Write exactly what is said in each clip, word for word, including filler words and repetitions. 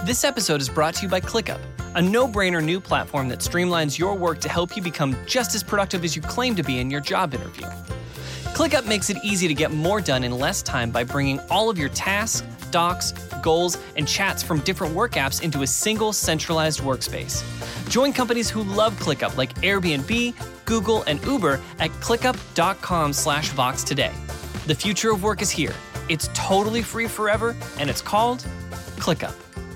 This episode is brought to you by ClickUp, a no-brainer new platform that streamlines your work to help you become just as productive as you claim to be in your job interview. ClickUp makes it easy to get more done in less time by bringing all of your tasks, docs, goals, and chats from different work apps into a single centralized workspace. Join companies who love ClickUp like Airbnb, Google, and Uber at clickup.com slash Vox today. The future of work is here. It's totally free forever, and it's called ClickUp.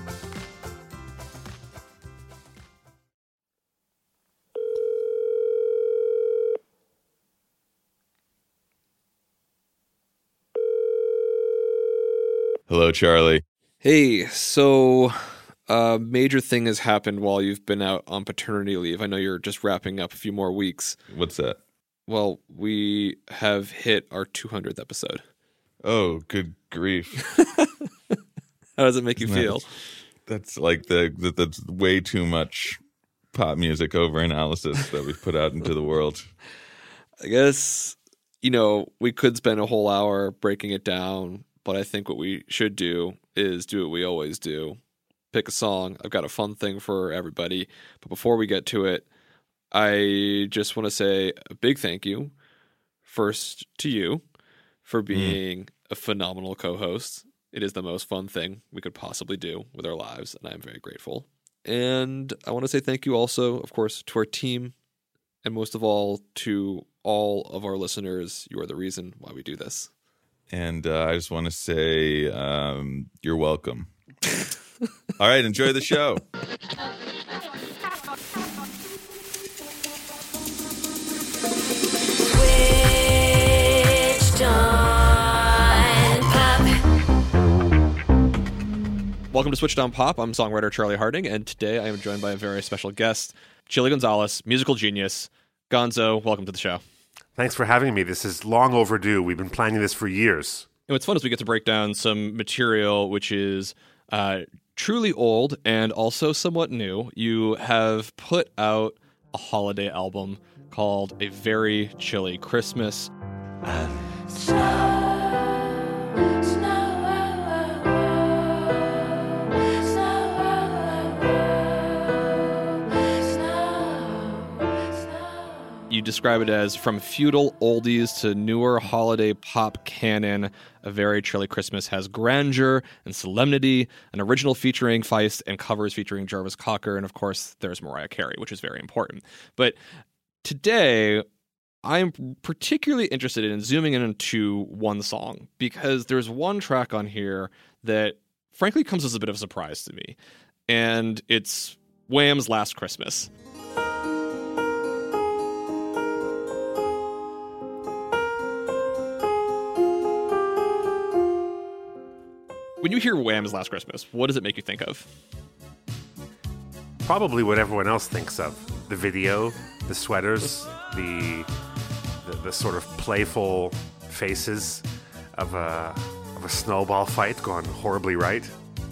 Hello, Charlie. Hey, so a major thing has happened while you've been out on paternity leave. I know you're just wrapping up a few more weeks. What's that? Well, we have hit our two hundredth episode. Oh, good grief. How does it make you Isn't feel? That, that's like the, the that's way too much pop music over analysis that we've put out into the world. I guess, you know, we could spend a whole hour breaking it down, but I think what we should do is do what we always do. Pick a song. I've got a fun thing for everybody. But before we get to it, I just want to say a big thank you first to you for being mm. a phenomenal co-host. It is the most fun thing we could possibly do with our lives, and I'm very grateful. And I want to say thank you also, of course, to our team, and most of all, to all of our listeners. You are the reason why we do this. And uh, I just want to say um, you're welcome. All right, enjoy the show. Welcome to Switched on Pop. I'm songwriter Charlie Harding, and today I am joined by a very special guest, Chili Gonzalez, musical genius. Gonzo, welcome to the show. Thanks for having me. This is long overdue. We've been planning this for years. And what's fun is we get to break down some material which is uh, truly old and also somewhat new. You have put out a holiday album called A Very Chilly Christmas. And snow. You describe it as from feudal oldies to newer holiday pop canon. A Very Chilly Christmas has grandeur and solemnity, an original featuring Feist and covers featuring Jarvis Cocker, and of course there's Mariah Carey, which is very important. But today I'm particularly interested in zooming in into one song, because there's one track on here that frankly comes as a bit of a surprise to me, and it's Wham's Last Christmas. When you hear Wham's Last Christmas, what does it make you think of? Probably what everyone else thinks of. The video, the sweaters, the the, the sort of playful faces of a, of a snowball fight gone horribly right.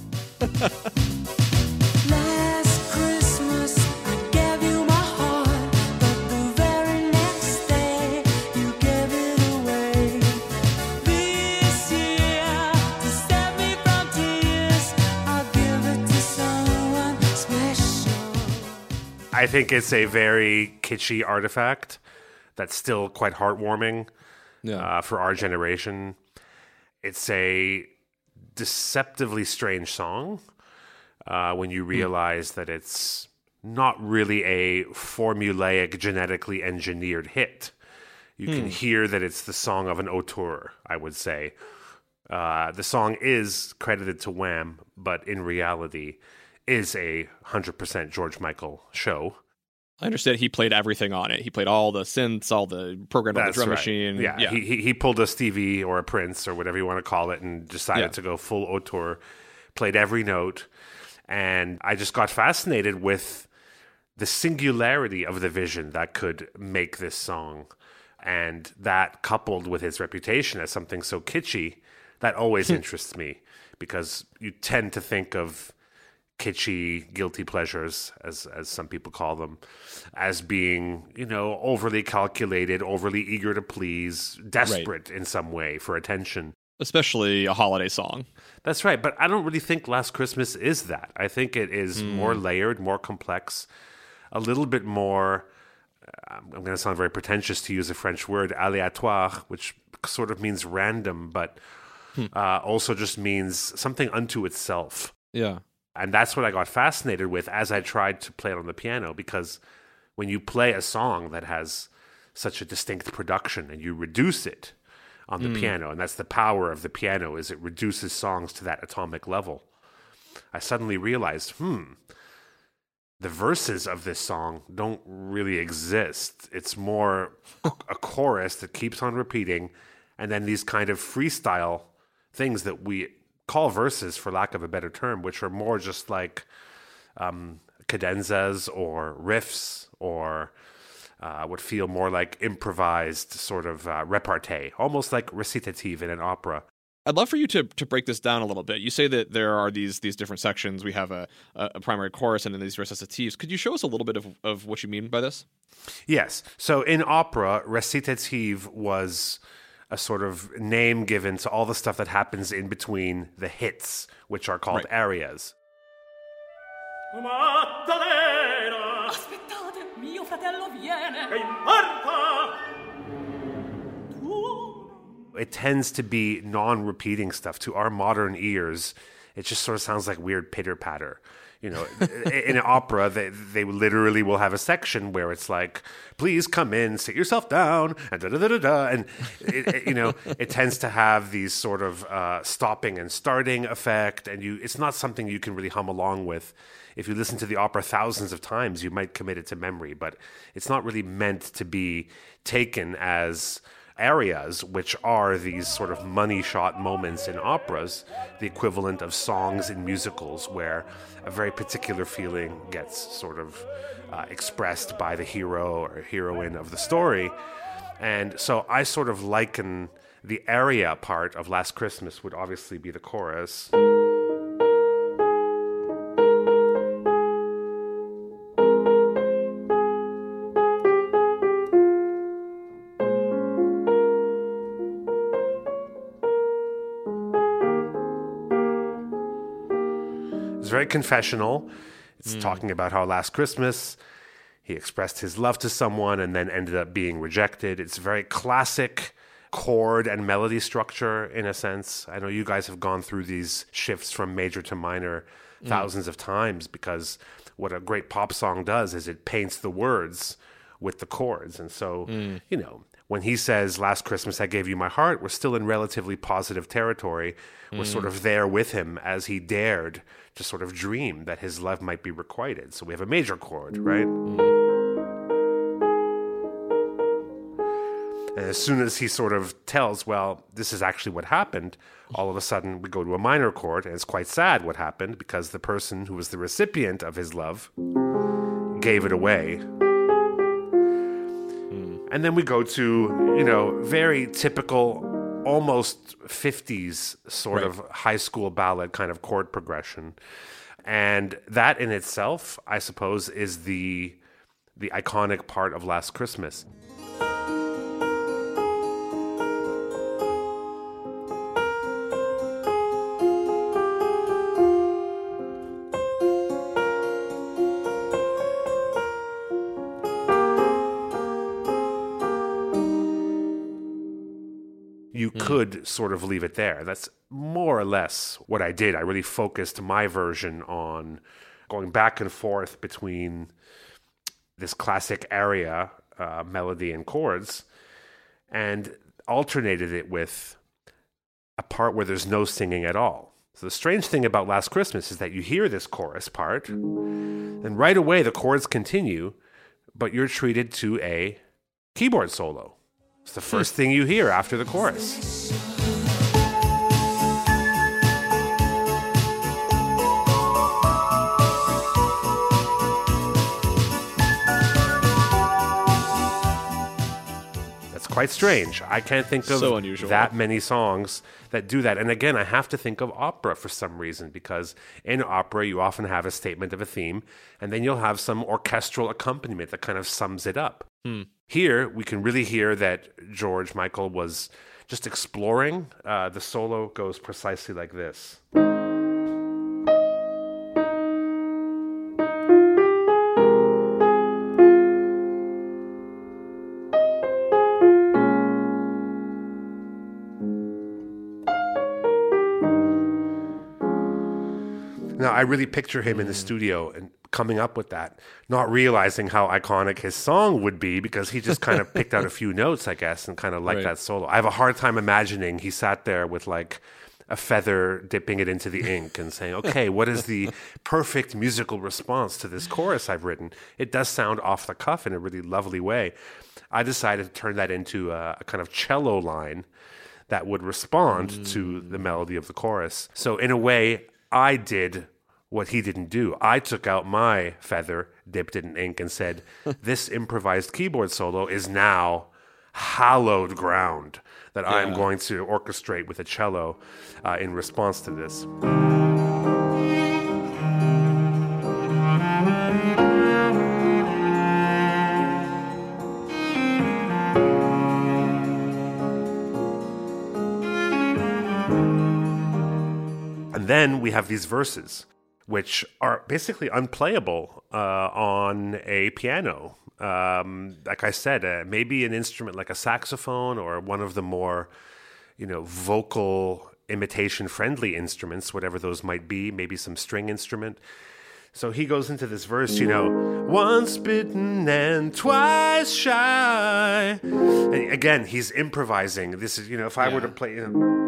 I think it's a very kitschy artifact that's still quite heartwarming yeah. uh, for our generation. It's a deceptively strange song uh, when you realize mm. that it's not really a formulaic, genetically engineered hit. You mm. can hear that it's the song of an auteur, I would say. Uh, the song is credited to Wham, but in reality is a one hundred percent George Michael show. I understand he played everything on it. He played all the synths, all the programmed on the drum right. machine. Yeah, yeah. He, he he pulled a Stevie or a Prince or whatever you want to call it and decided yeah. to go full auteur, played every note. And I just got fascinated with the singularity of the vision that could make this song. And that coupled with his reputation as something so kitschy, that always interests me, because you tend to think of kitschy guilty pleasures, as as some people call them, as being, you know, overly calculated, overly eager to please, desperate right. in some way for attention. Especially a holiday song. That's right. But I don't really think Last Christmas is that. I think it is mm. more layered, more complex, a little bit more, uh, I'm going to sound very pretentious to use a French word, aléatoire, which sort of means random, but hmm. uh, also just means something unto itself. Yeah. And that's what I got fascinated with as I tried to play it on the piano, because when you play a song that has such a distinct production and you reduce it on the mm. piano, and that's the power of the piano, is it reduces songs to that atomic level, I suddenly realized, hmm, the verses of this song don't really exist. It's more a chorus that keeps on repeating, and then these kind of freestyle things that we call verses, for lack of a better term, which are more just like um, cadenzas or riffs, or uh, would feel more like improvised sort of uh, repartee, almost like recitative in an opera. I'd love for you to to break this down a little bit. You say that there are these these different sections. We have a, a primary chorus and then these recitatives. Could you show us a little bit of, of what you mean by this? Yes. So in opera, recitative was a sort of name given to all the stuff that happens in between the hits, which are called right. arias. Aspettate, mio fratello viene. It tends to be non-repeating stuff. To our modern ears, it just sort of sounds like weird pitter-patter. You know, in an opera, they they literally will have a section where it's like, please come in, sit yourself down, and da da da da da. And, it, it, you know, it tends to have these sort of uh, stopping and starting effect. And you, it's not something you can really hum along with. If you listen to the opera thousands of times, you might commit it to memory. But it's not really meant to be taken as arias, which are these sort of money shot moments in operas, the equivalent of songs in musicals, where a very particular feeling gets sort of uh, expressed by the hero or heroine of the story. And so I sort of liken the aria part of Last Christmas would obviously be the chorus. Very confessional. It's mm. talking about how last Christmas he expressed his love to someone and then ended up being rejected. It's very classic chord and melody structure in a sense. I know you guys have gone through these shifts from major to minor mm. thousands of times, because what a great pop song does is it paints the words with the chords. And so, mm. you know, when he says, last Christmas I gave you my heart, we're still in relatively positive territory. We're mm. sort of there with him as he dared to sort of dream that his love might be requited. So we have a major chord, right? Mm. And as soon as he sort of tells, well, this is actually what happened, all of a sudden we go to a minor chord, and it's quite sad what happened, because the person who was the recipient of his love gave it away. And then we go to, you know, very typical, almost fifties sort right. of high school ballad kind of chord progression. And that in itself, I suppose, is the the iconic part of Last Christmas. You could sort of leave it there. That's more or less what I did. I really focused my version on going back and forth between this classic aria, uh, melody and chords, and alternated it with a part where there's no singing at all. So the strange thing about Last Christmas is that you hear this chorus part, and right away the chords continue, but you're treated to a keyboard solo. It's the first thing you hear after the chorus. That's quite strange. I can't think of so unusual. that many songs that do that. And again, I have to think of opera for some reason, because in opera you often have a statement of a theme, and then you'll have some orchestral accompaniment that kind of sums it up. Hmm. Here, we can really hear that George Michael was just exploring, uh, the solo goes precisely like this. Now, I really picture him in the studio and coming up with that, not realizing how iconic his song would be because he just kind of picked out a few notes, I guess, and kind of liked Right. that solo. I have a hard time imagining he sat there with like a feather, dipping it into the ink and saying, okay, what is the perfect musical response to this chorus I've written? It does sound off the cuff in a really lovely way. I decided to turn that into a, a kind of cello line that would respond mm. to the melody of the chorus. So in a way, I did what he didn't do. I took out my feather, dipped it in ink, and said, this improvised keyboard solo is now hallowed ground that yeah. I'm going to orchestrate with a cello uh, in response to this. And then we have these verses, which are basically unplayable uh, on a piano. Um, like I said, uh, maybe an instrument like a saxophone or one of the more, you know, vocal imitation-friendly instruments, whatever those might be, maybe some string instrument. So he goes into this verse, you know, once bitten and twice shy. And again, he's improvising. This is, you know, if I yeah. were to play... You know,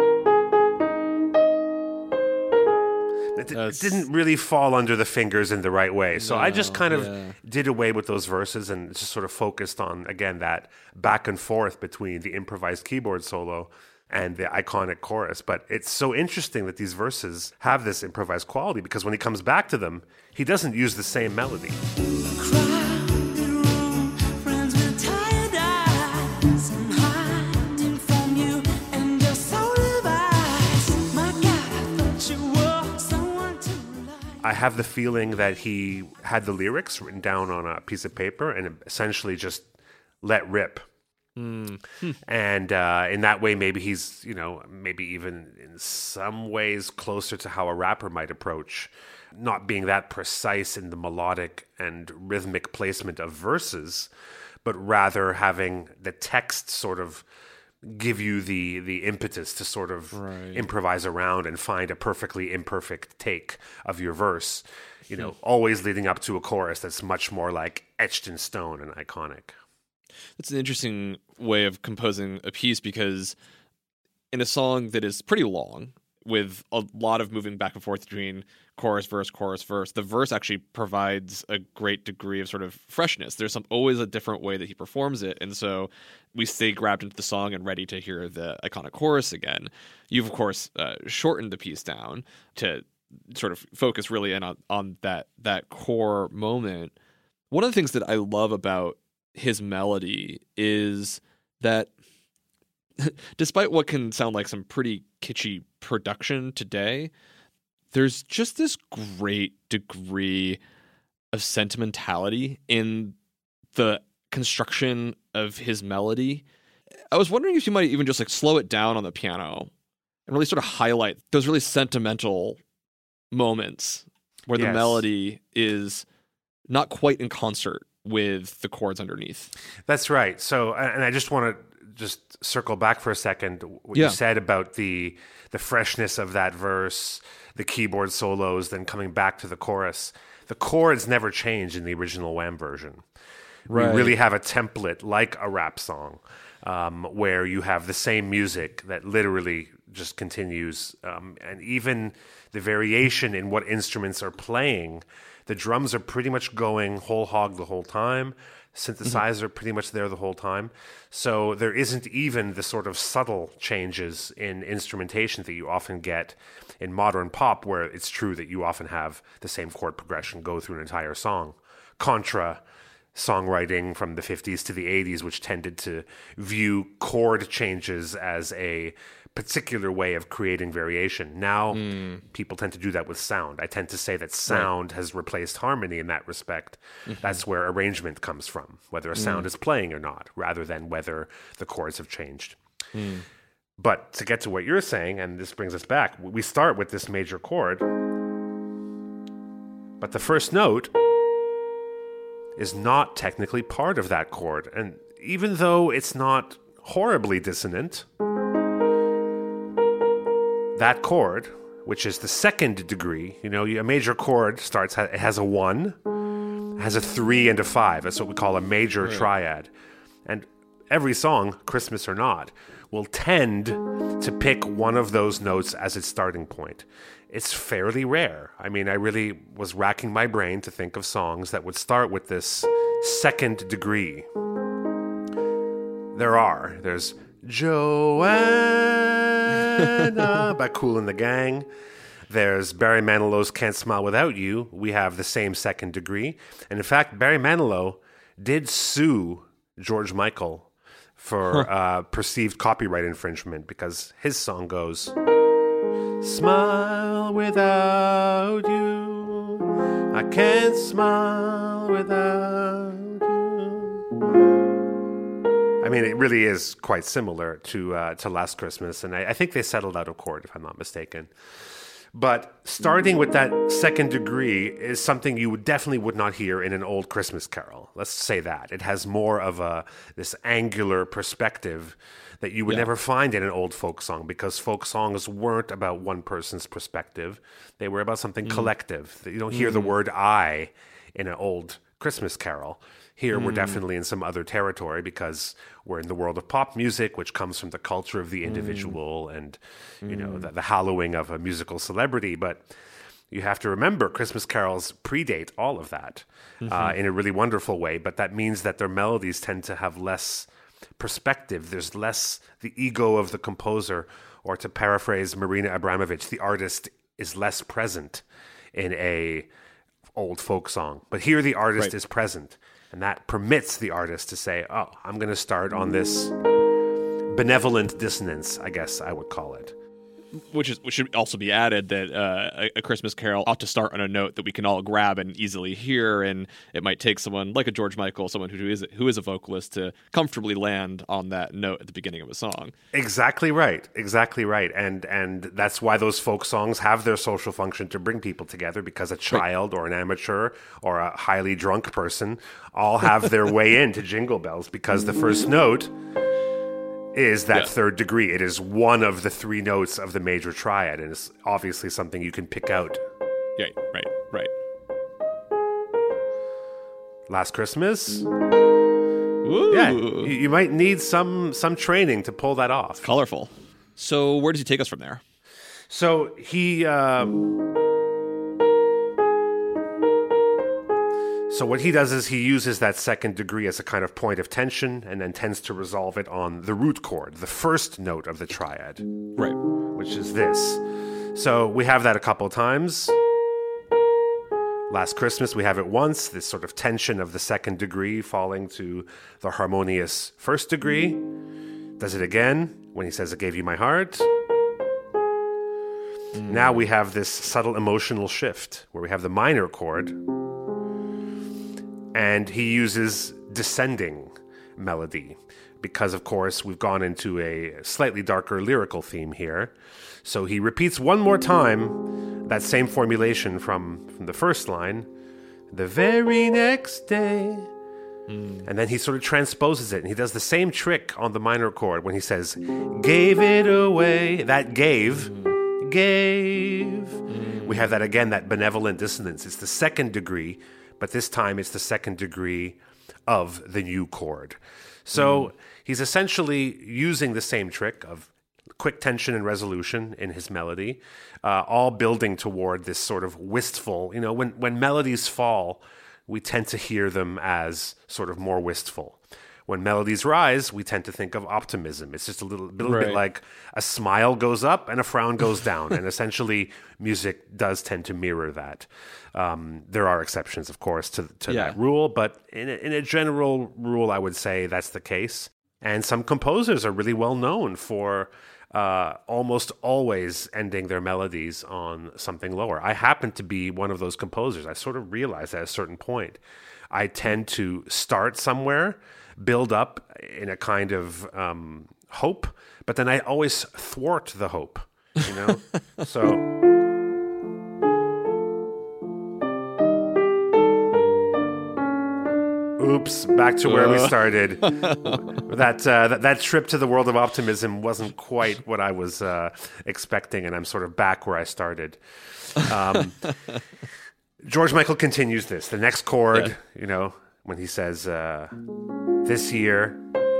It, it didn't really fall under the fingers in the right way. So no, I just kind of yeah. did away with those verses and just sort of focused on, again, that back and forth between the improvised keyboard solo and the iconic chorus. But it's so interesting that these verses have this improvised quality because when he comes back to them, he doesn't use the same melody. I have the feeling that he had the lyrics written down on a piece of paper and essentially just let rip. Mm. And uh, in that way, maybe he's, you know, maybe even in some ways closer to how a rapper might approach, not being that precise in the melodic and rhythmic placement of verses, but rather having the text sort of give you the the impetus to sort of right. improvise around and find a perfectly imperfect take of your verse, you know, always leading up to a chorus that's much more like etched in stone and iconic. That's an interesting way of composing a piece because in a song that is pretty long with a lot of moving back and forth between chorus, verse, chorus, verse, the verse actually provides a great degree of sort of freshness. There's some always a different way that he performs it. And so we stay grabbed into the song and ready to hear the iconic chorus again. You've, of course, uh, shortened the piece down to sort of focus really in on, on that, that core moment. One of the things that I love about his melody is that despite what can sound like some pretty kitschy production today, there's just this great degree of sentimentality in the construction of his melody. I was wondering if you might even just like slow it down on the piano and really sort of highlight those really sentimental moments where yes. the melody is not quite in concert with the chords underneath. That's right. So, and I just want to just circle back for a second. What yeah. you said about the the freshness of that verse, the keyboard solos, then coming back to the chorus. The chords never change in the original Wham version. Right. We really have a template like a rap song, um, where you have the same music that literally just continues, um, and even the variation in what instruments are playing. The drums are pretty much going whole hog the whole time. Synthesizers mm-hmm. are pretty much there the whole time. So there isn't even the sort of subtle changes in instrumentation that you often get in modern pop, where it's true that you often have the same chord progression go through an entire song. Contra songwriting from the fifties to the eighties, which tended to view chord changes as a particular way of creating variation. Now, mm. people tend to do that with sound. I tend to say that sound right. has replaced harmony in that respect. Mm-hmm. That's where arrangement comes from, whether a sound mm. is playing or not, rather than whether the chords have changed. Mm. But to get to what you're saying, and this brings us back, we start with this major chord, but the first note is not technically part of that chord. And even though it's not horribly dissonant, that chord, which is the second degree, you know, a major chord starts, it has a one, has a three and a five. That's what we call a major right. triad. And every song, Christmas or not, will tend to pick one of those notes as its starting point. It's fairly rare. I mean, I really was racking my brain to think of songs that would start with this second degree. There are. There's Joanna by Kool and the Gang. There's Barry Manilow's Can't Smile Without You. We have the same second degree. And in fact, Barry Manilow did sue George Michael for huh. uh, perceived copyright infringement because his song goes, smile without you, I can't smile without you. I mean, it really is quite similar to uh, to Last Christmas, and I, I think they settled out of court, if I'm not mistaken. But starting with that second degree is something you would definitely would not hear in an old Christmas carol. Let's say that. It has more of a this angular perspective that you would yeah. never find in an old folk song, because folk songs weren't about one person's perspective. They were about something mm. collective. You don't hear mm. the word I in an old Christmas carol. Here mm. we're definitely in some other territory because we're in the world of pop music, which comes from the culture of the individual mm. and you know the, the hallowing of a musical celebrity. But you have to remember, Christmas carols predate all of that mm-hmm. uh, in a really wonderful way. But that means that their melodies tend to have less perspective. There's less the ego of the composer, or to paraphrase Marina Abramovich, the artist is less present in a old folk song. But here the artist right. is present. And that permits the artist to say, oh, I'm going to start on this benevolent dissonance, I guess I would call it. Which is which should also be added that uh, a, a Christmas carol ought to start on a note that we can all grab and easily hear, and it might take someone like a George Michael, someone who is who is a vocalist, to comfortably land on that note at the beginning of a song. Exactly right, exactly right, and and that's why those folk songs have their social function to bring people together, because a child right. or an amateur or a highly drunk person all have their way into Jingle Bells, because the first note is that yeah. third degree. It is one of the three notes of the major triad, and it's obviously something you can pick out. Yeah, right, right. Last Christmas? Ooh. Yeah, you, you might need some some training to pull that off. Colorful. So where does he take us from there? So he... Um, So what he does is he uses that second degree as a kind of point of tension, and then tends to resolve it on the root chord, the first note of the triad. Right. Which is this. So we have that a couple of times. Last Christmas, we have it once, this sort of tension of the second degree falling to the harmonious first degree. Does it again when he says, I gave you my heart. Mm. Now we have this subtle emotional shift where we have the minor chord, and he uses descending melody because, of course, we've gone into a slightly darker lyrical theme here. So he repeats one more time that same formulation from, from the first line, the very next day. Mm. And then he sort of transposes it, and he does the same trick on the minor chord when he says, gave it away. That gave, mm. gave. Mm. We have that again, that benevolent dissonance. It's the second degree, but this time it's the second degree of the new chord. So mm. he's essentially using the same trick of quick tension and resolution in his melody, uh, all building toward this sort of wistful, you know, when, when melodies fall, we tend to hear them as sort of more wistful. When melodies rise, we tend to think of optimism. It's just a little, little right. bit like a smile goes up and a frown goes down. And essentially, music does tend to mirror that. Um, there are exceptions, of course, to, to yeah. that rule. But in a, in a general rule, I would say that's the case. And some composers are really well known for uh, almost always ending their melodies on something lower. I happen to be one of those composers. I sort of realized at a certain point, I tend to start somewhere, build up in a kind of um, hope, but then I always thwart the hope, you know? So... Oops, back to where we started. that, uh, that that trip to the world of optimism wasn't quite what I was uh, expecting, and I'm sort of back where I started. Um, George Michael continues this. The next chord, yeah. you know, when he says, uh, this year,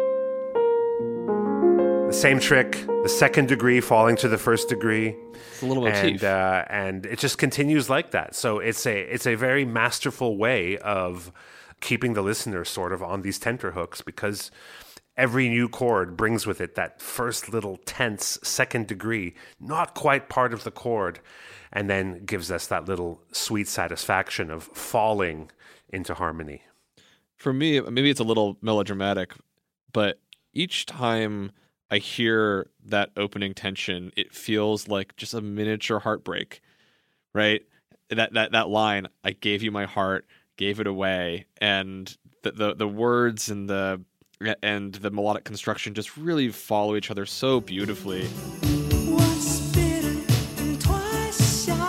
the same trick, the second degree falling to the first degree. It's a little motif. And, uh, and it just continues like that. So it's a it's a very masterful way of keeping the listener sort of on these tenterhooks, because every new chord brings with it that first little tense second degree, not quite part of the chord, and then gives us that little sweet satisfaction of falling into harmony. For me, maybe it's a little melodramatic, but each time I hear that opening tension, it feels like just a miniature heartbreak, right? That that that line, I gave you my heart, gave it away, and the, the the words and the and the melodic construction just really follow each other so beautifully. Once bitten and twice shy,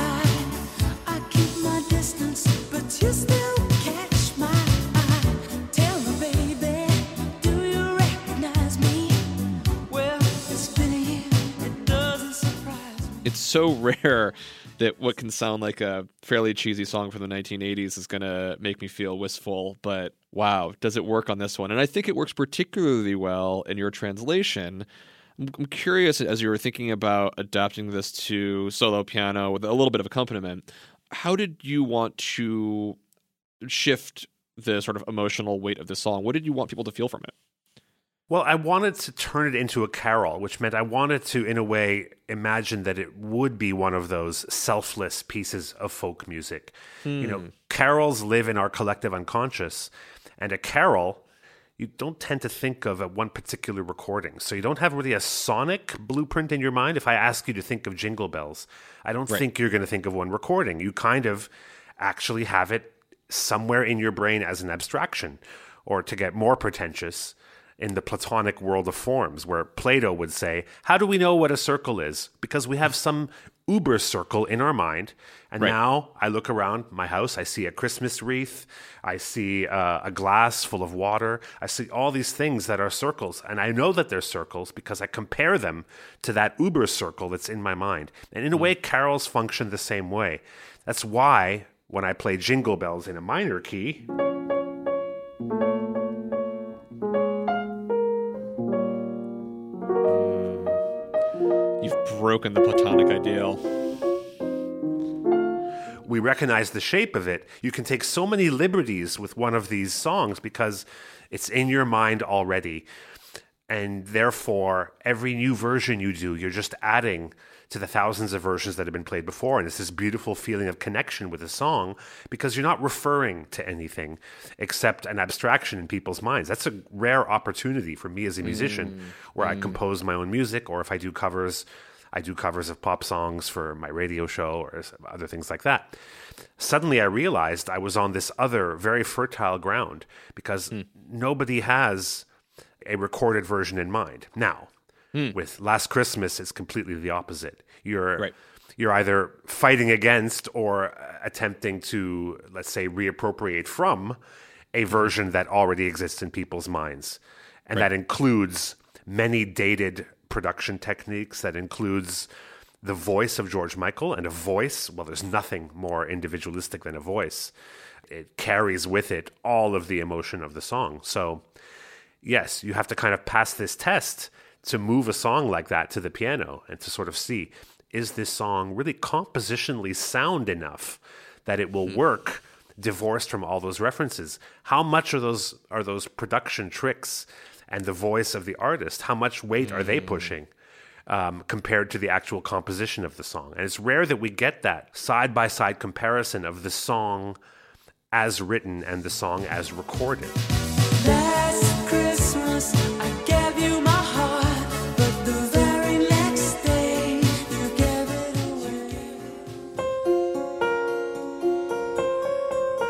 I keep my distance, but you still catch my eye. Tell me, baby, do you recognize me? Well, it's been a year, it doesn't surprise me. It's so rare that what can sound like a fairly cheesy song from the nineteen eighties is going to make me feel wistful, but wow, does it work on this one? And I think it works particularly well in your translation. I'm curious, as you were thinking about adapting this to solo piano with a little bit of accompaniment, how did you want to shift the sort of emotional weight of the song? What did you want people to feel from it? Well, I wanted to turn it into a carol, which meant I wanted to, in a way, imagine that it would be one of those selfless pieces of folk music. Hmm. You know, carols live in our collective unconscious, and a carol, you don't tend to think of at one particular recording. So you don't have really a sonic blueprint in your mind. If I ask you to think of Jingle Bells, I don't right. think you're going to think of one recording. You kind of actually have it somewhere in your brain as an abstraction, or to get more pretentious, in the Platonic world of forms, where Plato would say, how do we know what a circle is? Because we have some uber circle in our mind. And right. now I look around my house, I see a Christmas wreath, I see uh, a glass full of water, I see all these things that are circles. And I know that they're circles because I compare them to that uber circle that's in my mind. And in a way, carols function the same way. That's why when I play Jingle Bells in a minor key, broken the Platonic ideal. We recognize the shape of it. You can take so many liberties with one of these songs because it's in your mind already. And therefore, every new version you do, you're just adding to the thousands of versions that have been played before. And it's this beautiful feeling of connection with a song because you're not referring to anything except an abstraction in people's minds. That's a rare opportunity for me as a musician mm. where mm. I compose my own music, or if I do covers, I do covers of pop songs for my radio show or other things like that. Suddenly I realized I was on this other very fertile ground because mm. nobody has a recorded version in mind. Now, mm. with Last Christmas, it's completely the opposite. You're right. You're either fighting against or attempting to, let's say, reappropriate from a version that already exists in people's minds. And right. that includes many dated production techniques, that includes the voice of George Michael, and a voice, well, there's nothing more individualistic than a voice. It carries with it all of the emotion of the song. So yes, you have to kind of pass this test to move a song like that to the piano and to sort of see, is this song really compositionally sound enough that it will work divorced from all those references? How much are those are those production tricks and the voice of the artist, how much weight are they pushing um, compared to the actual composition of the song? And it's rare that we get that side-by-side comparison of the song as written and the song as recorded. Last Christmas, I gave you my heart, but the very next day, you gave it away.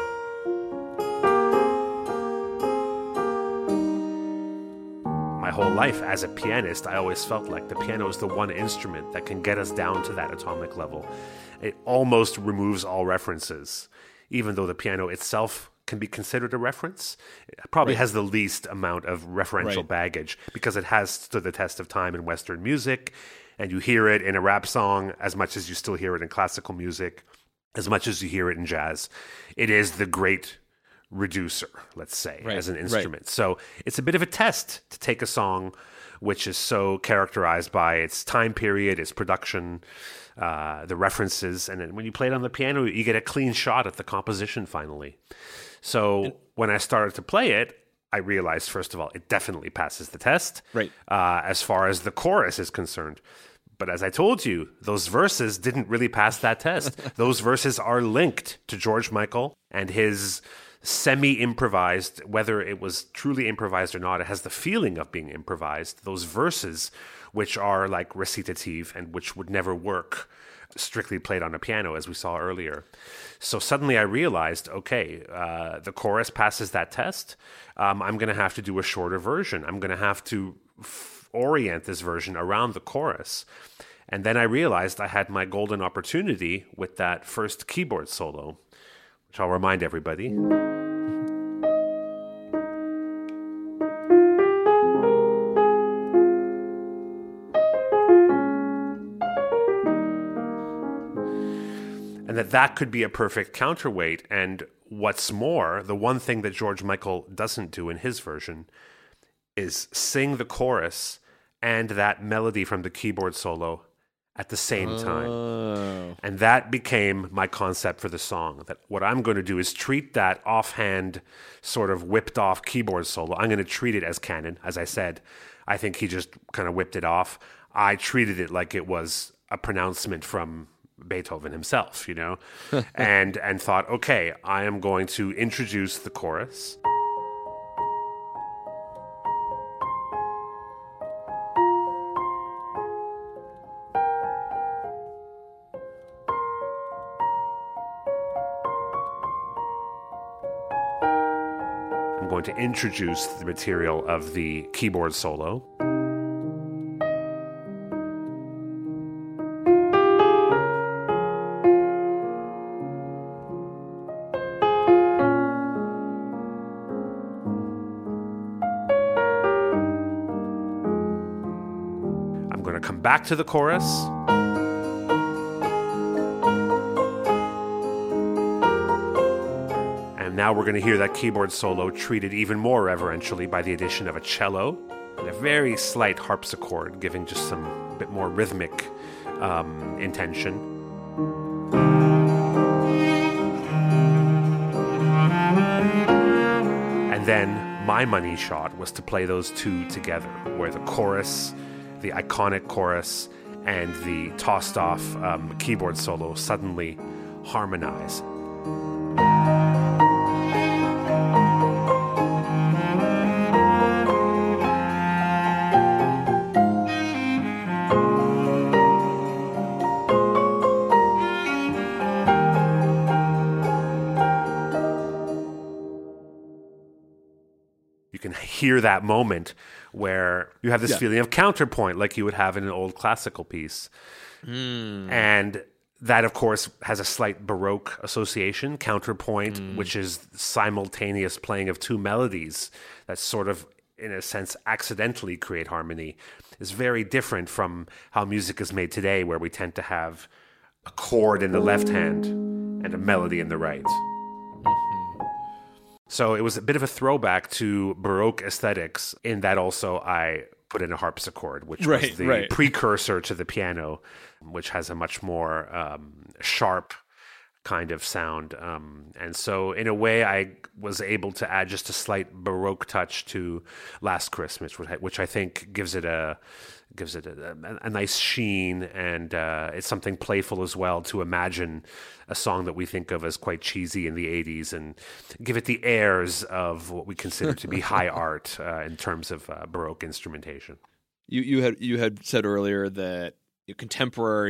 My whole life as a pianist, I always felt like the piano is the one instrument that can get us down to that atomic level. It almost removes all references, even though the piano itself can be considered a reference. It probably right. has the least amount of referential right. baggage because it has stood the test of time in Western music, and you hear it in a rap song as much as you still hear it in classical music, as much as you hear it in jazz. It is the great reducer, let's say, right. as an instrument. Right. So it's a bit of a test to take a song which is so characterized by its time period, its production, uh, the references, and then when you play it on the piano, you get a clean shot at the composition finally. So and, when I started to play it, I realized, first of all, it definitely passes the test right. uh, as far as the chorus is concerned. But as I told you, those verses didn't really pass that test. Those verses are linked to George Michael and his semi-improvised, whether it was truly improvised or not, it has the feeling of being improvised. Those verses, which are like recitative and which would never work strictly played on a piano, as we saw earlier. So suddenly I realized, okay, uh, the chorus passes that test. Um, I'm going to have to do a shorter version. I'm going to have to f- orient this version around the chorus. And then I realized I had my golden opportunity with that first keyboard solo, which I'll remind everybody. And that that could be a perfect counterweight. And what's more, the one thing that George Michael doesn't do in his version is sing the chorus and that melody from the keyboard solo at the same time. Oh. And that became my concept for the song, that what I'm going to do is treat that offhand sort of whipped off keyboard solo. I'm going to treat it as canon. As I said, I think he just kind of whipped it off. I treated it like it was a pronouncement from Beethoven himself, you know, and and thought, okay, I am going to introduce the chorus. I'm going to introduce the material of the keyboard solo. Back to the chorus. And now we're going to hear that keyboard solo treated even more reverentially by the addition of a cello and a very slight harpsichord, giving just some bit more rhythmic um, intention. And then my money shot was to play those two together, where the chorus, the iconic chorus, and the tossed off um, keyboard solo suddenly harmonize. You can hear that moment where you have this yeah. feeling of counterpoint like you would have in an old classical piece. Mm. And that, of course, has a slight Baroque association. Counterpoint, mm. which is simultaneous playing of two melodies that sort of, in a sense, accidentally create harmony, is very different from how music is made today, where we tend to have a chord in the left hand and a melody in the right. So it was a bit of a throwback to Baroque aesthetics in that also I put in a harpsichord, which right, was the right. precursor to the piano, which has a much more um, sharp kind of sound. Um, and so in a way, I was able to add just a slight Baroque touch to Last Christmas, which I, which I think gives it a gives it a, a, a nice sheen, and uh, it's something playful as well to imagine a song that we think of as quite cheesy in the eighties and give it the airs of what we consider to be high art uh, in terms of uh, Baroque instrumentation. You you had you had said earlier that contemporary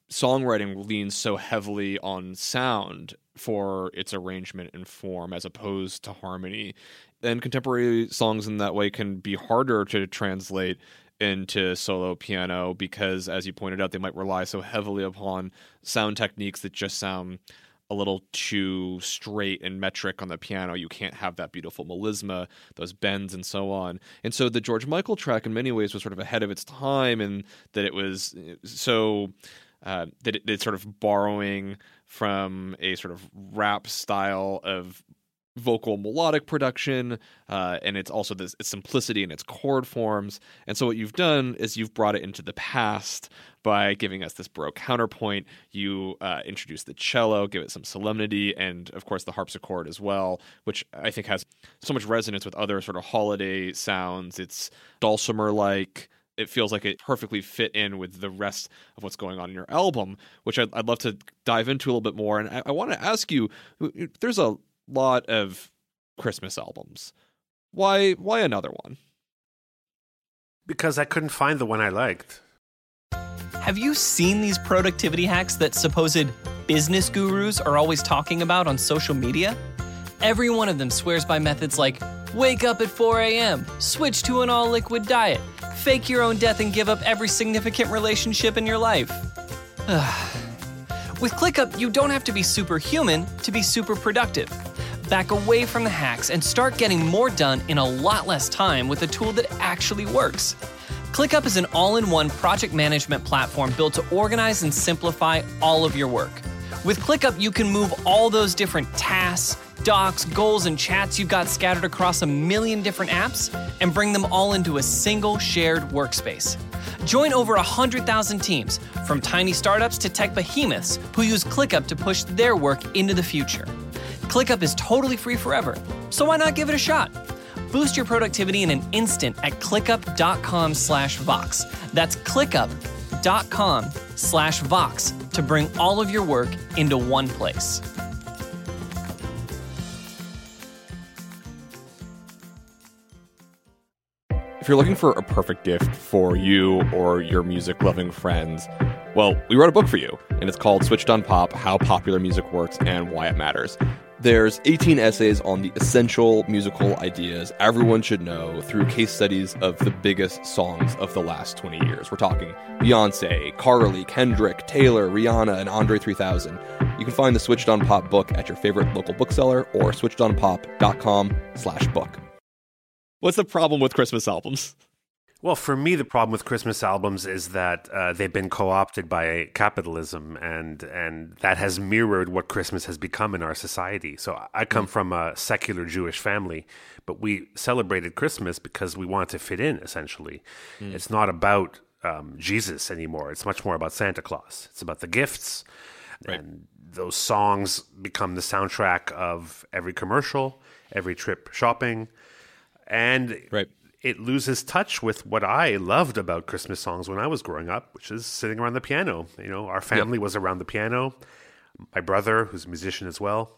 songwriting leans so heavily on sound for its arrangement and form as opposed to harmony. And contemporary songs in that way can be harder to translate into solo piano because, as you pointed out, they might rely so heavily upon sound techniques that just sound a little too straight and metric on the piano. You can't have that beautiful melisma, those bends and so on. And so the George Michael track in many ways was sort of ahead of its time, and that it was so uh, that it, it's sort of borrowing from a sort of rap style of vocal melodic production, uh, and it's also this its simplicity in its chord forms. And so what you've done is you've brought it into the past by giving us this Baroque counterpoint. You uh, introduce the cello, give it some solemnity, and of course the harpsichord as well, which I think has so much resonance with other sort of holiday sounds. It's dulcimer-like. It feels like it perfectly fit in with the rest of what's going on in your album, which I'd, I'd love to dive into a little bit more. And I, I want to ask you, there's a lot of Christmas albums. Why why another one? Because I couldn't find the one I liked. Have you seen these productivity hacks that supposed business gurus are always talking about on social media? Every one of them swears by methods like wake up at four a.m., switch to an all-liquid diet, fake your own death and give up every significant relationship in your life. With ClickUp, you don't have to be superhuman to be super productive. Back away from the hacks and start getting more done in a lot less time with a tool that actually works. ClickUp is an all-in-one project management platform built to organize and simplify all of your work. With ClickUp, you can move all those different tasks, docs, goals, and chats you've got scattered across a million different apps and bring them all into a single shared workspace. Join over one hundred thousand teams, from tiny startups to tech behemoths, who use ClickUp to push their work into the future. ClickUp is totally free forever, so why not give it a shot? Boost your productivity in an instant at clickup.com slash Vox. That's clickup.com slash Vox to bring all of your work into one place. If you're looking for a perfect gift for you or your music-loving friends, well, we wrote a book for you, and it's called Switched on Pop, How Popular Music Works and Why It Matters. There's eighteen essays on the essential musical ideas everyone should know through case studies of the biggest songs of the last twenty years. We're talking Beyonce, Carly, Kendrick, Taylor, Rihanna, and Andre three thousand. You can find the Switched on Pop book at your favorite local bookseller or switchedonpop.com slash book. What's the problem with Christmas albums? Well, for me, the problem with Christmas albums is that uh, they've been co-opted by capitalism, and and that has mirrored what Christmas has become in our society. So I come mm. from a secular Jewish family, but we celebrated Christmas because we wanted to fit in, essentially. Mm. It's not about um, Jesus anymore. It's much more about Santa Claus. It's about the gifts. Right. And those songs become the soundtrack of every commercial, every trip shopping. And right. it loses touch with what I loved about Christmas songs when I was growing up, which is sitting around the piano. You know, our family yep. was around the piano. My brother, who's a musician as well,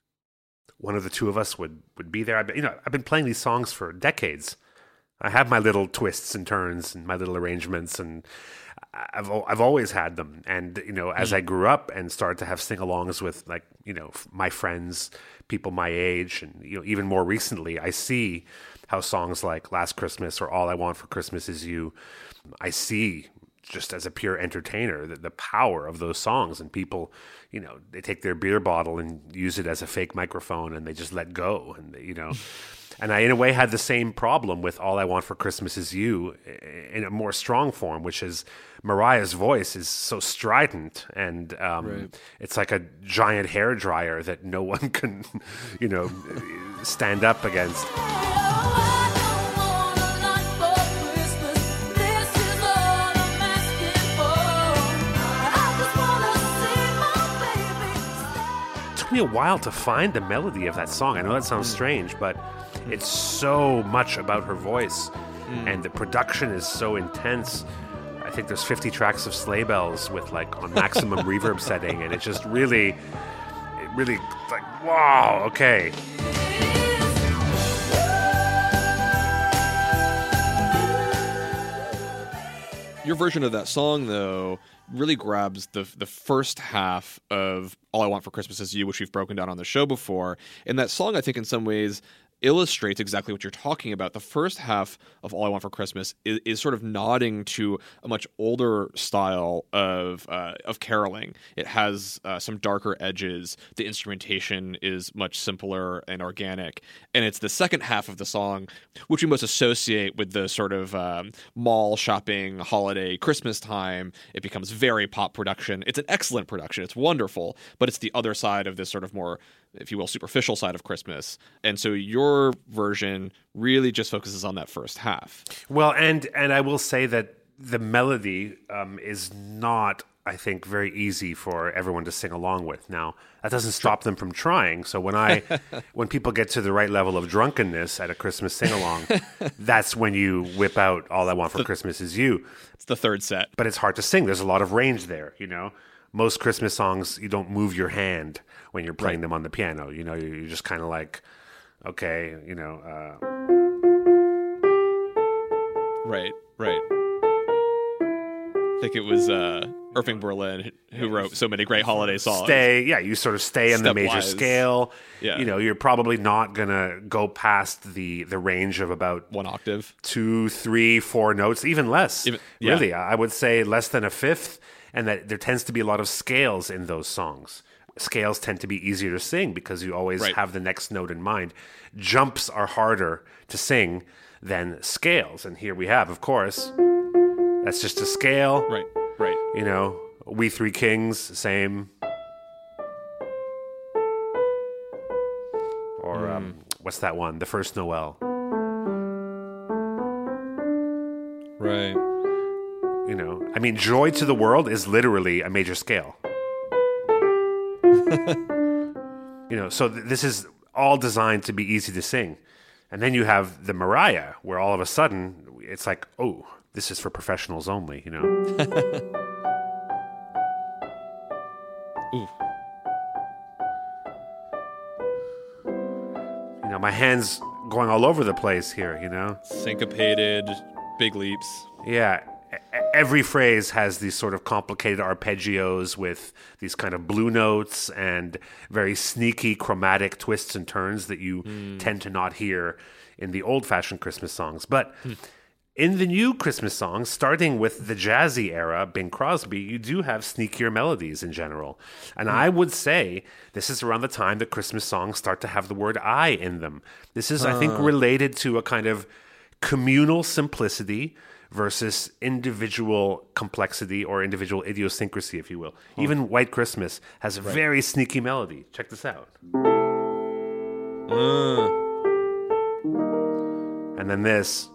one of the two of us would, would be there. I've been, you know, I've been playing these songs for decades. I have my little twists and turns and my little arrangements, and I've I've always had them. And you know, as I grew up and started to have sing-alongs with, like, you know, my friends, people my age, and you know, even more recently, I see how songs like Last Christmas or All I Want for Christmas Is You, I see just as a pure entertainer the, the power of those songs. And people, you know, they take their beer bottle and use it as a fake microphone, and they just let go. And you know, and I in a way had the same problem with All I Want for Christmas Is You in a more strong form, which is Mariah's voice is so strident, and um, right. it's like a giant hairdryer that no one can, you know, stand up against. It took me a while to find the melody of that song. I know that sounds strange, but it's so much about her voice, mm. and the production is so intense. I think there's fifty tracks of sleigh bells with like on maximum reverb setting, and it's just really, it really like, wow, okay. Your version of that song, though, really grabs the the first half of All I Want for Christmas Is You, which we've broken down on the show before. And that song, I think, in some ways illustrates exactly what you're talking about. The first half of All I Want for Christmas is, is sort of nodding to a much older style of uh, of caroling. It has uh, some darker edges. The instrumentation is much simpler and organic. And it's the second half of the song, which we most associate with the sort of um, mall shopping, holiday, Christmas time. It becomes very pop production. It's an excellent production. It's wonderful, but it's the other side of this sort of more, if you will, superficial side of Christmas. And so your version really just focuses on that first half. Well, and and I will say that the melody um, is not, I think, very easy for everyone to sing along with. Now, that doesn't stop them from trying. So when I, when people get to the right level of drunkenness at a Christmas sing-along, that's when you whip out All I Want for Christmas Is You. It's the third set. But it's hard to sing. There's a lot of range there, you know. Most Christmas songs, you don't move your hand when you're playing Right. them on the piano. You know, you're just kind of like, okay, you know. Uh, Right, right. I think it was uh, Irving Berlin who wrote so many great holiday songs. Stay, yeah, you sort of stay on the major Stepwise. scale. Yeah. You know, you're probably not going to go past the, the range of about One octave. two, three, four notes, even less. Even- yeah. Really, I would say less than a fifth, and that there tends to be a lot of scales in those songs. Scales tend to be easier to sing because you always Right. have the next note in mind. Jumps are harder to sing than scales, and here we have, of course, that's just a scale. Right, right. You know, We Three Kings, same. Or um, what's that one? The First Noel. Right. You know, I mean, Joy to the World is literally a major scale. You know, so th- this is all designed to be easy to sing. And then you have the Mariah, where all of a sudden it's like, oh, this is for professionals only, you know? Ooh. You know, my hands going all over the place here, you know? Syncopated, big leaps. Yeah. e- Every phrase has these sort of complicated arpeggios with these kind of blue notes and very sneaky chromatic twists and turns that you tend to not hear in the old-fashioned Christmas songs. But in the new Christmas songs, starting with the jazzy era, Bing Crosby, you do have sneakier melodies in general. And I would say this is around the time that Christmas songs start to have the word I in them. This is, I think, related to a kind of communal simplicity versus individual complexity or individual idiosyncrasy, if you will. Even White Christmas has a very sneaky melody. Check this out. Uh, And then this.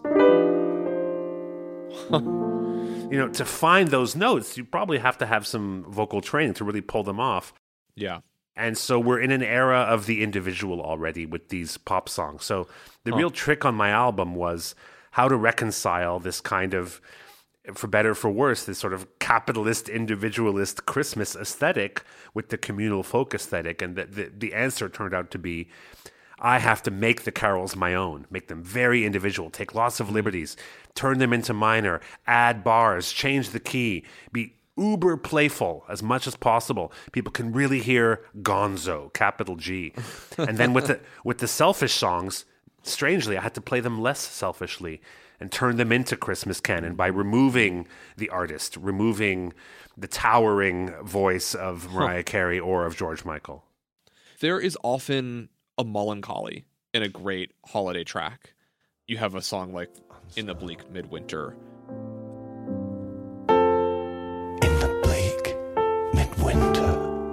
You know, to find those notes, you probably have to have some vocal training to really pull them off. yeah. And so we're in an era of the individual already with these pop songs. So the real trick on my album was how to reconcile this kind of, for better or for worse, this sort of capitalist, individualist Christmas aesthetic with the communal folk aesthetic. And the, the, the answer turned out to be, I have to make the carols my own, make them very individual, take lots of liberties, turn them into minor, add bars, change the key, be uber playful as much as possible. People can really hear Gonzo, capital G. And then with the with the selfish songs, strangely, I had to play them less selfishly and turn them into Christmas canon by removing the artist, removing the towering voice of Mariah Carey or of George Michael. There is often a melancholy in a great holiday track. You have a song like In the Bleak Midwinter. In the bleak midwinter,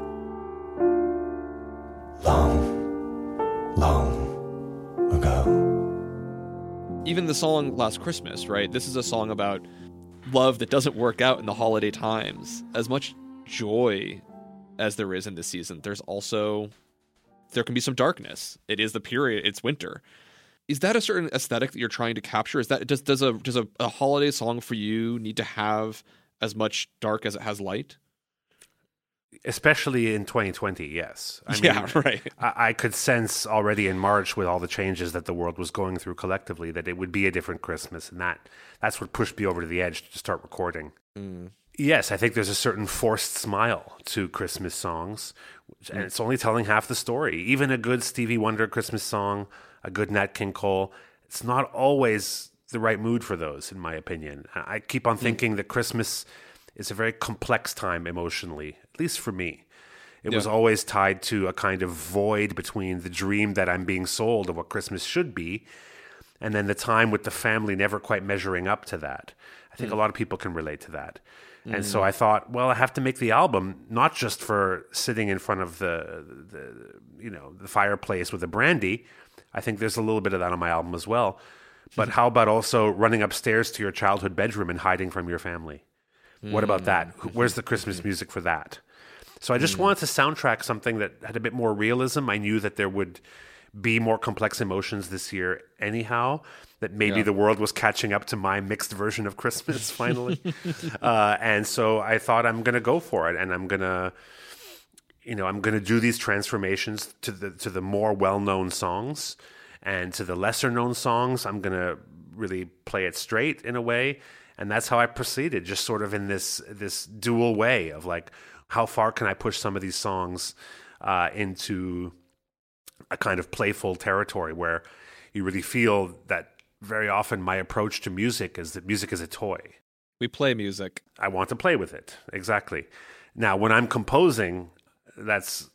long, long ago. Even the song Last Christmas, right? This is a song about love that doesn't work out in the holiday times. As much joy as there is in this season, there's also, there can be some darkness. It is the period, it's winter. Is that a certain aesthetic that you're trying to capture? Is that, does, does a, does a, a holiday song for you need to have as much dark as it has light? Especially in twenty twenty, yes. I Yeah, right. I, I could sense already in March with all the changes that the world was going through collectively that it would be a different Christmas, and that that's what pushed me over to the edge to start recording. Mm. Yes, I think there's a certain forced smile to Christmas songs, and it's only telling half the story. Even a good Stevie Wonder Christmas song, a good Nat King Cole, it's not always the right mood for those, in my opinion. I keep on thinking that Christmas is a very complex time emotionally, at least for me. It Yeah. was always tied to a kind of void between the dream that I'm being sold of what Christmas should be, and then the time with the family never quite measuring up to that. I think a lot of people can relate to that. And so I thought, well, I have to make the album not just for sitting in front of the, the you know, the fireplace with a brandy. I think there's a little bit of that on my album as well. But how about also running upstairs to your childhood bedroom and hiding from your family? What about that? Where's the Christmas music for that? So I just wanted to soundtrack something that had a bit more realism. I knew that there would be more complex emotions this year anyhow, that maybe Yeah. the world was catching up to my mixed version of Christmas finally. uh, and so I thought I'm going to go for it, and I'm going to, you know, I'm going to do these transformations to the to the more well-known songs, and to the lesser-known songs, I'm going to really play it straight in a way. And that's how I proceeded, just sort of in this this dual way of like, how far can I push some of these songs uh, into a kind of playful territory where you really feel that very often my approach to music is that music is a toy. We play music. I want to play with it. Exactly. Now, when I'm composing, that's,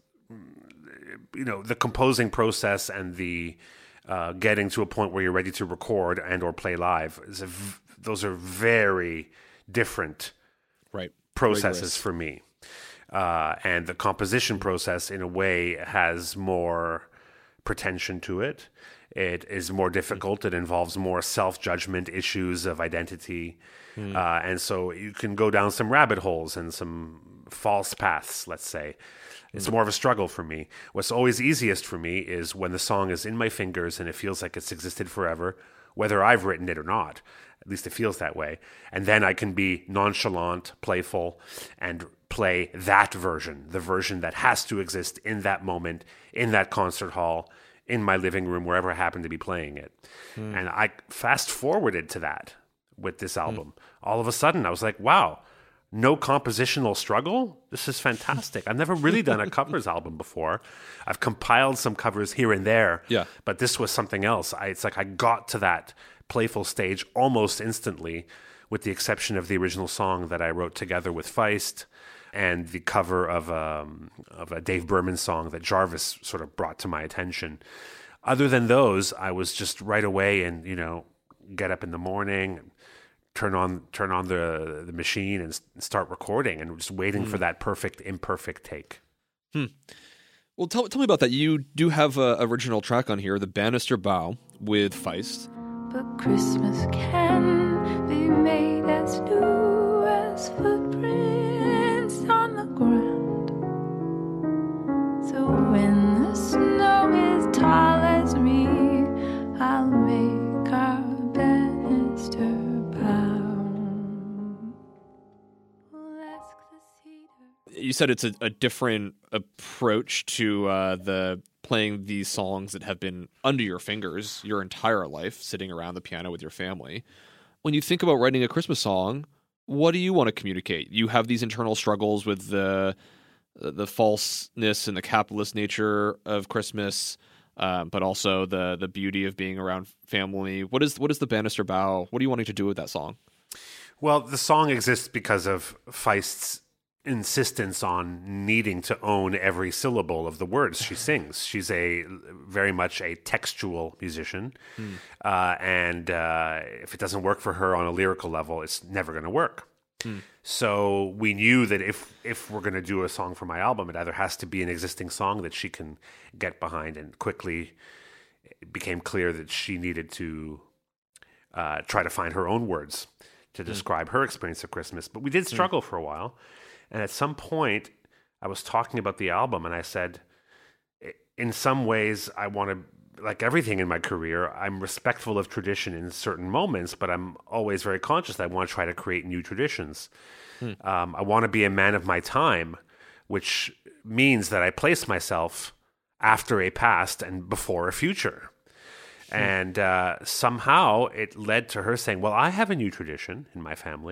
you know, the composing process and the uh, getting to a point where you're ready to record and or play live, is a v- those are very different Right. processes Rigorous. for me. Uh, and the composition process, in a way, has more pretension to it. It is more difficult. It involves more self-judgment issues of identity. Uh, and so you can go down some rabbit holes and some false paths, let's say. It's more of a struggle for me. What's always easiest for me is when the song is in my fingers and it feels like it's existed forever, whether I've written it or not. At least it feels that way. And then I can be nonchalant, playful, and play that version, the version that has to exist in that moment, in that concert hall, in my living room, wherever I happen to be playing it. Mm. And I fast forwarded to that with this album. Mm. All of a sudden, I was like, wow, no compositional struggle? This is fantastic. I've never really done a covers album before. I've compiled some covers here and there, yeah. but this was something else. I, it's like I got to that playful stage almost instantly, with the exception of the original song that I wrote together with Feist and the cover of um, of a Dave Berman song that Jarvis sort of brought to my attention. Other than those, I was just right away and, you know, get up in the morning, turn on turn on the the machine and start recording, and just waiting mm. for that perfect imperfect take. Hmm. Well, tell, tell me about that. You do have an original track on here, The Banister Bow with Feist. But Christmas can be made as new as footprints on the ground. So when the snow is tall as me, I'll make our banister bow. We'll ask the cedar. You said it's a, a different approach to uh, the playing these songs that have been under your fingers your entire life, sitting around the piano with your family. When you think about writing a Christmas song, what do you want to communicate? You have these internal struggles with the the falseness and the capitalist nature of Christmas, um, but also the the beauty of being around family. What is what is the Banister Bow? What are you wanting to do with that song? Well, the song exists because of Feist's insistence on needing to own every syllable of the words she sings. She's a very much a textual musician, hmm. uh, and uh, if it doesn't work for her on a lyrical level, it's never going to work. Hmm. So we knew that if if we're going to do a song for my album, it either has to be an existing song that she can get behind, and quickly it became clear that she needed to uh, try to find her own words to describe hmm. her experience of Christmas. But we did struggle hmm. for a while. And at some point, I was talking about the album, and I said, in some ways, I want to, like everything in my career, I'm respectful of tradition in certain moments, but I'm always very conscious that I want to try to create new traditions. Hmm. Um, I want to be a man of my time, which means that I place myself after a past and before a future. Hmm. And uh, somehow it led to her saying, well, I have a new tradition in my family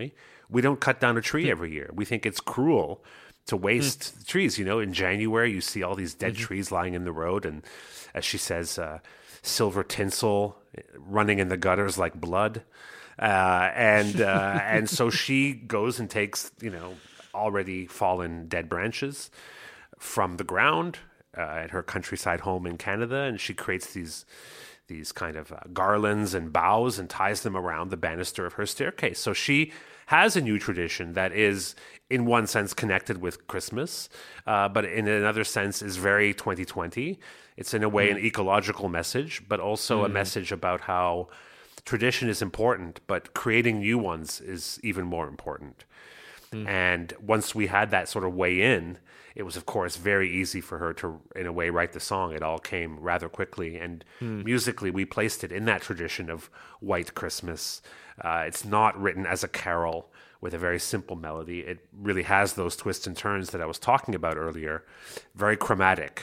we don't cut down a tree every year. We think it's cruel to waste mm. trees. You know, in January, you see all these dead mm-hmm. trees lying in the road. And as she says, uh, silver tinsel running in the gutters like blood. Uh, and uh, and so she goes and takes, you know, already fallen dead branches from the ground uh, at her countryside home in Canada, and she creates these these kind of uh, garlands and boughs and ties them around the banister of her staircase. So she has a new tradition that is, in one sense, connected with Christmas, uh, but in another sense is very twenty twenty. It's in a way mm. an ecological message, but also mm. a message about how tradition is important, but creating new ones is even more important. Mm. And once we had that sort of way in, it was, of course, very easy for her to, in a way, write the song. It all came rather quickly. And mm. musically, we placed it in that tradition of White Christmas. Uh, it's not written as a carol with a very simple melody. It really has those twists and turns that I was talking about earlier. Very chromatic.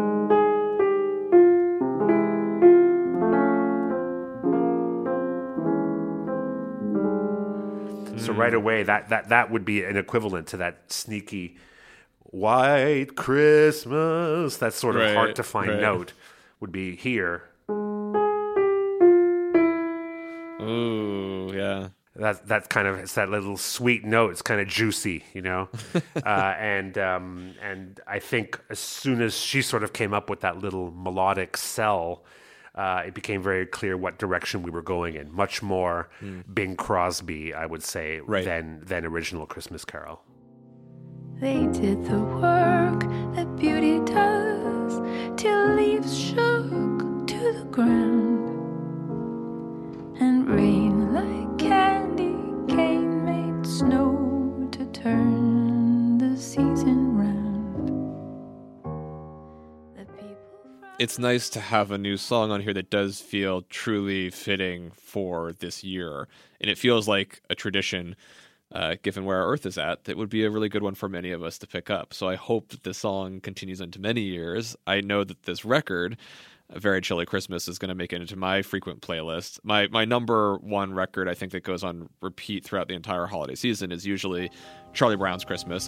So right away, that, that, that would be an equivalent to that sneaky White Christmas, that sort of right, hard-to-find right. note would be here. Ooh, yeah. That that kind of, it's that little sweet note. It's kind of juicy, you know. uh, and um, and I think as soon as she sort of came up with that little melodic cell, Uh, it became very clear what direction we were going in. Much more mm. Bing Crosby, I would say, right. than than original Christmas Carol. They did the work that beauty does till leaves shook to the ground, and rain like candy cane made snow to turn the season round. It's nice to have a new song on here that does feel truly fitting for this year. And it feels like a tradition, uh, given where our Earth is at, that would be a really good one for many of us to pick up. So I hope that this song continues into many years. I know that this record, A Very Chilly Christmas, is going to make it into my frequent playlist. My my number one record, I think, that goes on repeat throughout the entire holiday season is usually Charlie Brown's Christmas.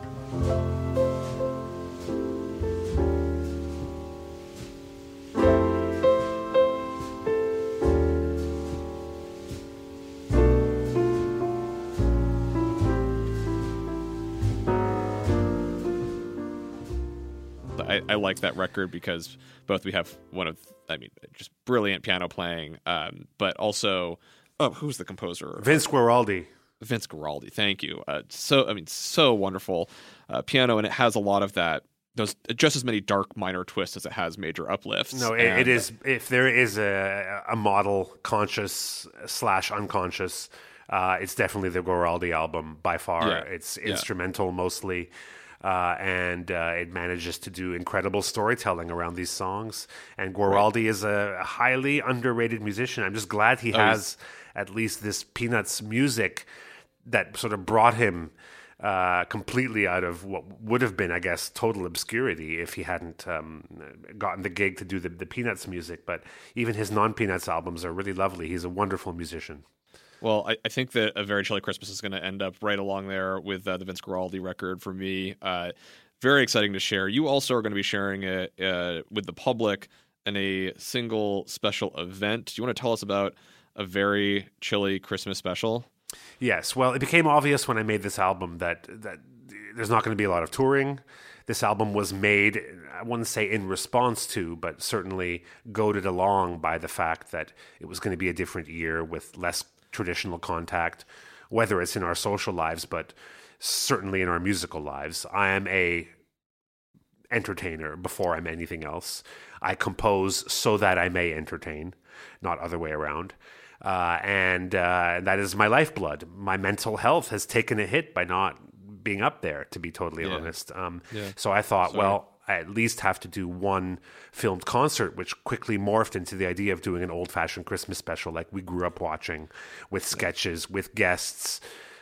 I, I like that record because both we have one of, I mean, just brilliant piano playing, um, but also, oh, who's the composer? Vince Guaraldi. Vince Guaraldi, thank you. Uh, so, I mean, so wonderful uh, piano, and it has a lot of that, those just as many dark minor twists as it has major uplifts. No, it, and, it is, if there is a, a model, conscious slash unconscious, uh, it's definitely the Guaraldi album by far. Yeah, it's yeah. instrumental mostly. Uh, and uh, it manages to do incredible storytelling around these songs. And Guaraldi right. is a highly underrated musician. I'm just glad he oh, has at least this Peanuts music that sort of brought him uh, completely out of what would have been, I guess, total obscurity if he hadn't um, gotten the gig to do the, the Peanuts music. But even his non-Peanuts albums are really lovely. He's a wonderful musician. Well, I, I think that A Very Chilly Christmas is going to end up right along there with uh, the Vince Guaraldi record for me. Uh, very exciting to share. You also are going to be sharing it uh, with the public in a single special event. Do you want to tell us about A Very Chilly Christmas special? Yes. Well, it became obvious when I made this album that that there's not going to be a lot of touring. This album was made, I wouldn't say in response to, but certainly goaded along by the fact that it was going to be a different year with less traditional contact, whether it's in our social lives, but certainly in our musical lives. I am a entertainer before I'm anything else. I compose so that I may entertain, not other way around. Uh, and uh, that is my lifeblood. My mental health has taken a hit by not being up there, to be totally yeah. honest. Um, yeah. So I thought, Sorry. well, I at least have to do one filmed concert, which quickly morphed into the idea of doing an old-fashioned Christmas special like we grew up watching, with sketches, with guests,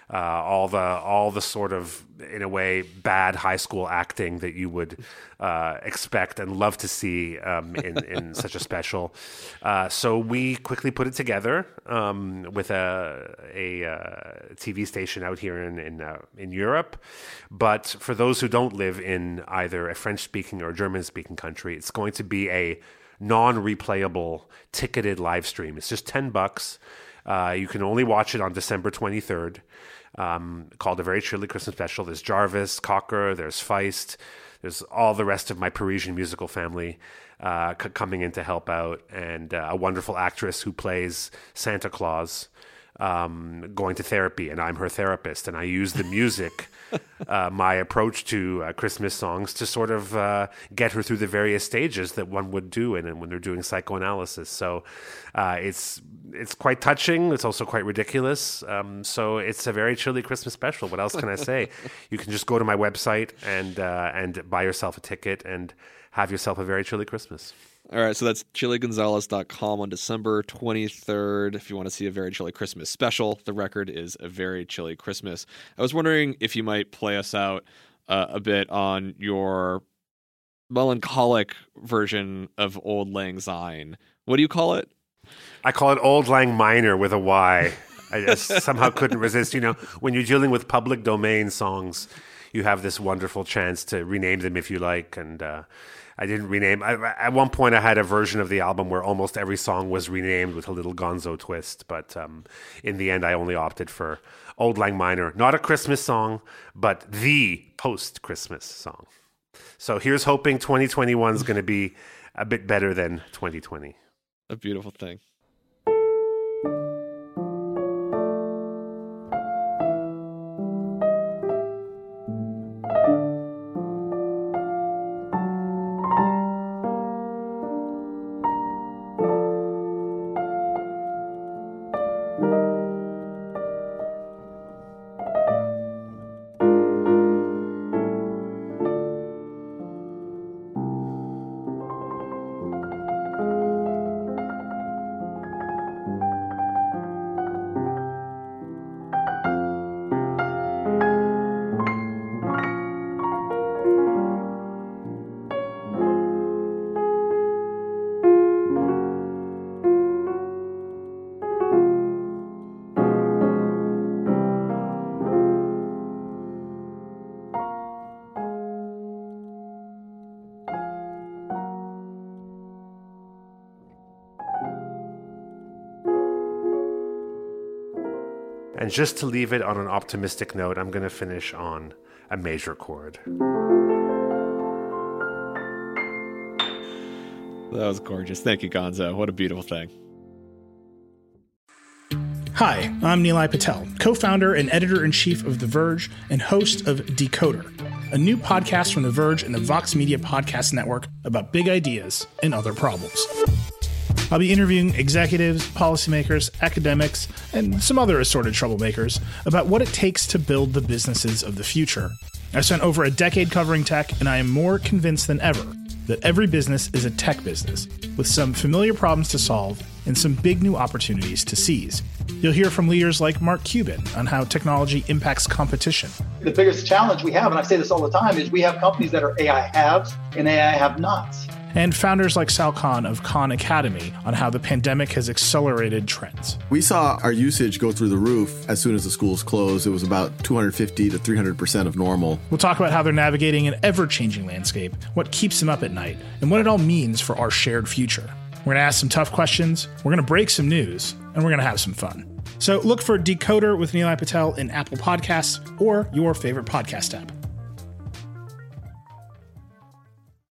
uh, all the all the sort of, in a way, bad high school acting that you would uh, expect and love to see um, in, in such a special. Uh, so we quickly put it together um, with a, a, a T V station out here in in, uh, in Europe. But for those who don't live in either a French-speaking or German-speaking country, it's going to be a non-replayable ticketed live stream. It's just ten bucks. Uh, you can only watch it on December twenty-third. Um, called A Very Chilly Christmas Special. There's Jarvis Cocker, there's Feist, there's all the rest of my Parisian musical family uh, c- coming in to help out, and uh, a wonderful actress who plays Santa Claus um, going to therapy, and I'm her therapist, and I use the music, uh, my approach to uh, Christmas songs, to sort of uh, get her through the various stages that one would do in, when they're doing psychoanalysis. So uh, it's it's quite touching. It's also quite ridiculous. Um, so it's a very chilly Christmas special. What else can I say? You can just go to my website and uh, and buy yourself a ticket and have yourself a very chilly Christmas. All right, so that's chili gonzalez dot com on December twenty-third. If you want to see A Very Chilly Christmas special, the record is A Very Chilly Christmas. I was wondering if you might play us out uh, a bit on your melancholic version of Auld Lang Syne. What do you call it? I call it Auld Lang Minor with a Y. I just somehow couldn't resist. You know, when you're dealing with public domain songs, you have this wonderful chance to rename them if you like. And uh, I didn't rename. I, at one point, I had a version of the album where almost every song was renamed with a little gonzo twist. But um, in the end, I only opted for Auld Lang Minor. Not a Christmas song, but the post-Christmas song. So here's hoping twenty twenty-one is going to be a bit better than twenty twenty. A beautiful thing. And just to leave it on an optimistic note, I'm going to finish on a major chord. That was gorgeous. Thank you, Gonzo. What a beautiful thing. Hi, I'm Nilay Patel, co-founder and editor-in-chief of The Verge and host of Decoder, a new podcast from The Verge and the Vox Media Podcast Network about big ideas and other problems. I'll be interviewing executives, policymakers, academics, and some other assorted troublemakers about what it takes to build the businesses of the future. I've spent over a decade covering tech, and I am more convinced than ever that every business is a tech business, with some familiar problems to solve and some big new opportunities to seize. You'll hear from leaders like Mark Cuban on how technology impacts competition. The biggest challenge we have, and I say this all the time, is we have companies that are A I haves and A I have-nots. And founders like Sal Khan of Khan Academy on how the pandemic has accelerated trends. We saw our usage go through the roof as soon as the schools closed. It was about two hundred fifty to three hundred percent of normal. We'll talk about how they're navigating an ever-changing landscape, what keeps them up at night, and what it all means for our shared future. We're going to ask some tough questions, we're going to break some news, and we're going to have some fun. So look for Decoder with Nilay Patel in Apple Podcasts or your favorite podcast app.